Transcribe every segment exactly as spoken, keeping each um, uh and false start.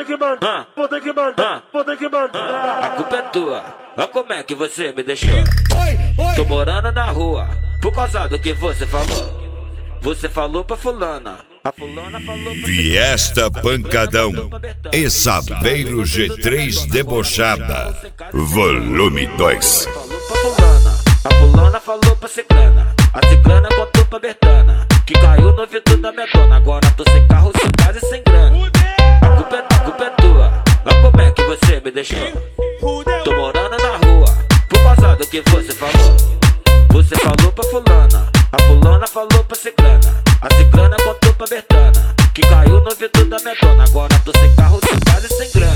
ter que mandar, vou ter que mandar, vou ter que mandar. A culpa é tua, olha como é que você me deixou. Tô morando na rua, por causa do que você falou. Você falou pra fulana, a fulana falou pra... Fiesta Pancadão, Exabeiro G três Debochada, volume dois. Falou pra fulana, a fulana falou pra ciclana, a ciclana contou pra Bertana, que caiu no ouvido da minha dona. Agora tô sem carro, sem casa e sem grana. A culpa é, a culpa é tua, olha como é que você me deixou. Tô morando na rua, por causa do que você falou. Você falou pra fulana, a fulana falou pra ciclana, a ciclana contou pra Bertana, que caiu no ouvido da minha dona. Agora tô sem carro, sem casa e sem grana.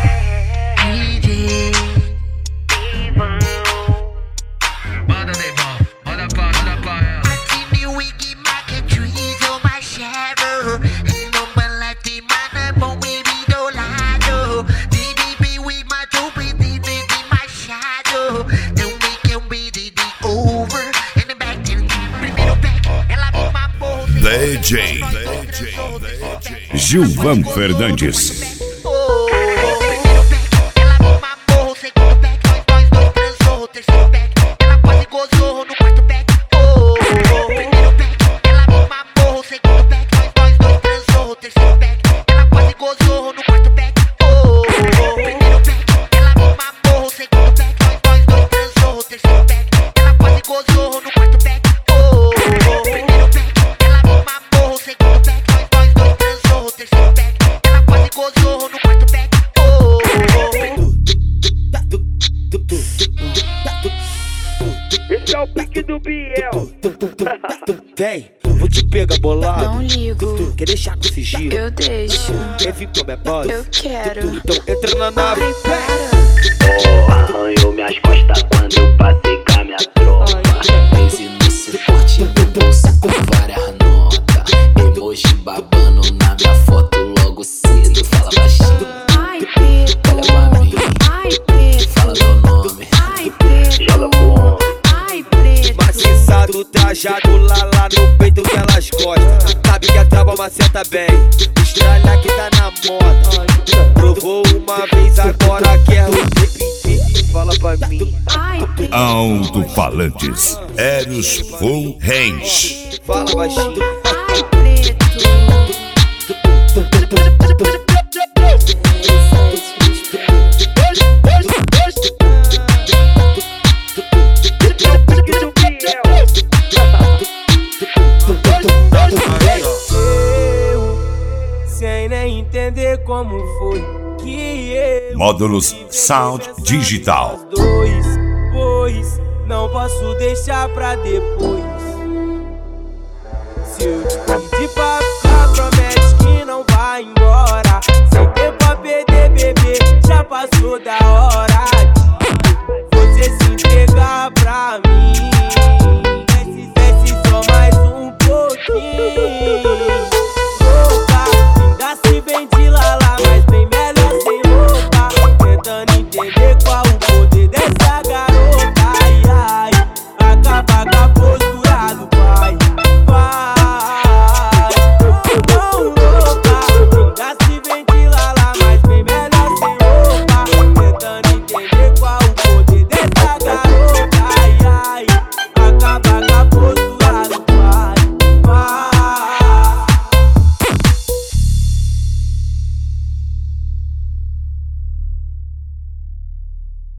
Manda Neymar, manda pra, manda pra ela. D J Gilvan Fernandes. Esse é o pique do Biel. Vem, vou te pegar bolado. Não ligo. Quer deixar com sigilo? Eu deixo. Quer vir com a minha boss? Eu quero. Então entra na nave. Ai, para. Oh, arranhou minhas costas quando eu passei com a minha tropa. Esse no suporte da bolsa com várias notas. Emoji babando na minha foto logo cedo. Fala baixinho. Ai, preto. Olha pra mim. Ai, preto. Fala meu nome. Ai, preto. Joga pro ombro. Ai, preto. Maciçado, trajado lá lá no peito que elas gostam. Sabe que a trava maceta bem. Estralha que tá na moda. Provou uma vez, agora quer repetir. Fala pra mim. Ai, preto. Alto-falantes, Eros Full Range. Fala baixinho. Ai, preto. Sem nem entender como foi que eu Módulos Sound Digital. dois, pois não posso deixar pra depois. Se eu te pedir pra ficar, promete que não vai embora. Sem tempo a perder, bebê, já passou da hora de você se entregar pra mim. Desce, desce só mais um pouquinho. Louca, ainda se vem de lala, mas bem melhor sem roupa. Tentando entender qual